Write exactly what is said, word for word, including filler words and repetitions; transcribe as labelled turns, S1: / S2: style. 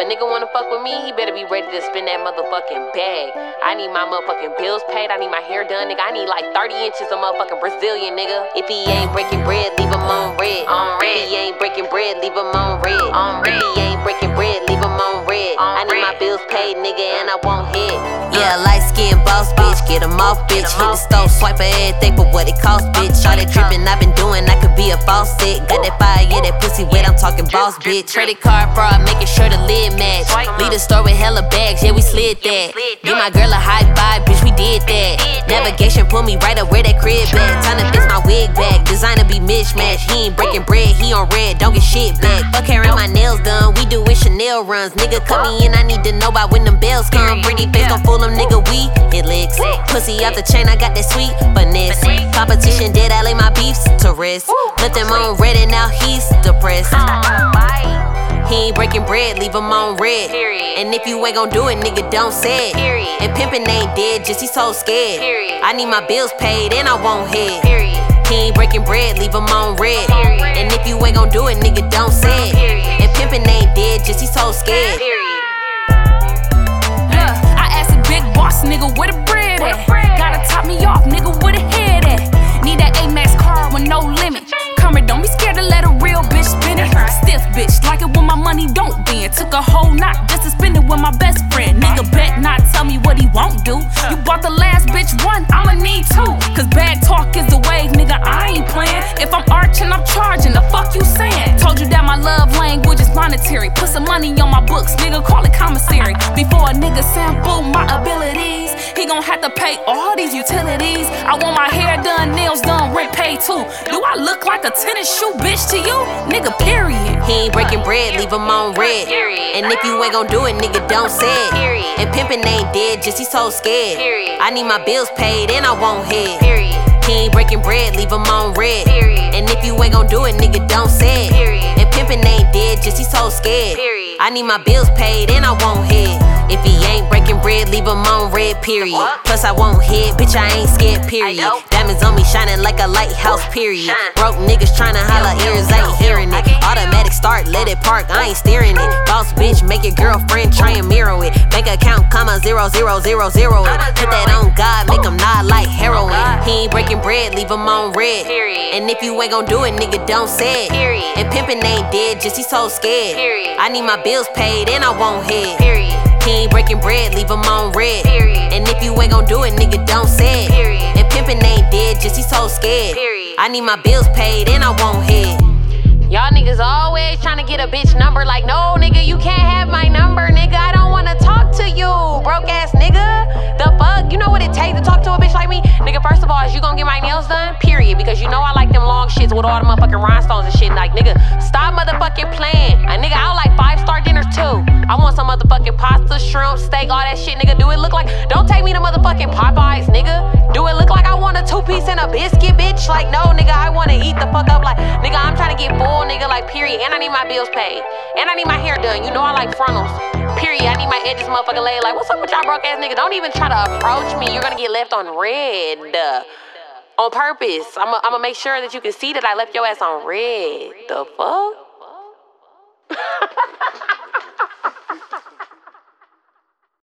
S1: a nigga wanna fuck with me, he better be ready to spend that motherfucking bag. I need my motherfucking bills paid, I need my hair done, nigga. I need like thirty inches of motherfucking Brazilian, nigga. If he ain't breaking bread, leave him on red. On red. If he ain't breaking bread, leave him on red. On red. If he ain't breaking bread, leave him on red. I need my bills paid, nigga, and I won't hit.
S2: Yeah, light skin boss, bitch, get him off, bitch. Hit the stove, swipe for everything for what it cost, bitch. All that drippin' I been doing, I could be a faucet. Got that fire, yeah, that pussy wet, I'm talking boss, bitch. Credit card fraud, making sure the lid match. Lead the store with hella bags, yeah, we slid that. Give my girl a high five, bitch, we did that. Navigation put me right up where that crib at. Time to fix my wig back, designer be mismatched. He ain't breaking bread, he on red, don't get shit back. Fuck hair and my nails done, we doin' Chanel runs. Nigga cut me in, I need to know about when them bells come. Pretty face gon' fool them, nigga, we hit licks. Pussy out the chain, I got that sweet finesse. Competition dead, I lay my beefs to rest. Left him on red and now he's depressed. He ain't breaking bread, leave him on red. And if you ain't gon' do it, nigga, don't say it. And pimpin' ain't dead, just he's so scared. I need my bills paid and I won't hit. He ain't breaking bread, leave him on red. And if you ain't gon' do it, nigga, don't say it. And pimpin' ain't dead, just he's so scared.
S3: Nigga, where the bread at? Gotta top me off, nigga, where the head at? Need that A-Max car with no limit. Come don't be scared to let a real bitch spin it. Stiff bitch, like it when my money don't bend. Took a whole knot just to spend it with my best friend. Nigga bet not tell me what he won't do. You bought the last bitch one, I'ma need two. Cause bad talk is the wave, nigga, I ain't playing. If I'm arching, I'm charging, the fuck you saying? Told you that my love language is monetary. Put some money on my books, nigga, call it commissary. Before a nigga sample my abilities, he gon' have to pay all these utilities. I want my hair done, nails done, rent paid too. Do I look like a tennis shoe bitch to you? Nigga, period.
S2: He ain't breaking bread, leave him on red. And if you ain't gon' do it, nigga, don't say it. And pimpin' ain't dead, just he's so scared. I need my bills paid and I won't hit. He ain't breaking bread, leave him on red. And if you ain't gon' do it, nigga, don't say it. And pimpin' ain't dead, just he's so scared. I need my bills paid and I won't hit. If he ain't breaking bread, leave him on red, period. Plus I won't hit, bitch, I ain't scared, period. Diamonds on me shining like a lighthouse, period. Broke niggas tryna holla, ears ain't hearing it. Automatic start, let it park, I ain't steering it. Boss bitch, make your girlfriend try and mirror it. Bank account, comma, zero, zero, zero, zero it. Put that on God, make him nod like heroin. He ain't breaking bread, leave him on red. And if you ain't gon' do it, nigga, don't say it. And pimpin' ain't dead, just he's so scared. I need my bills paid and I won't hit. He ain't breaking bread, leave him on red. And if you ain't gon' do it, nigga, don't say it. And pimpin' ain't dead, just he's so scared. I need my bills paid and I won't hit.
S1: Y'all niggas always tryna get a bitch number. Like, no, nigga, you can't have my number, nigga. I don't wanna talk to you, broke ass nigga. The fuck? You know what it takes to talk to a bitch like me? Nigga, first of all, is you gonna get my nails done? Period. Because you know I like them long shits with all the motherfucking rhinestones and shit. Like, nigga, stop motherfucking playing. A nigga, I like five-star dinners too. I want some motherfucking pasta, shrimp, steak, all that shit, nigga. Do it look like, don't take me to motherfucking Popeyes, nigga. Do it look like I want a two-piece and a biscuit, bitch? Like, no, nigga, I wanna eat the fuck up. Like, nigga, I'm trying to get full, nigga, like, period. And I need my bills paid. And I need my hair done. You know I like frontals. Period. I need my edges motherfucking laid. Like, what's up with y'all broke ass nigga? Don't even try to approach me. You're gonna get left on red. On purpose. I'm gonna make sure that you can see that I left your ass on red. The fuck?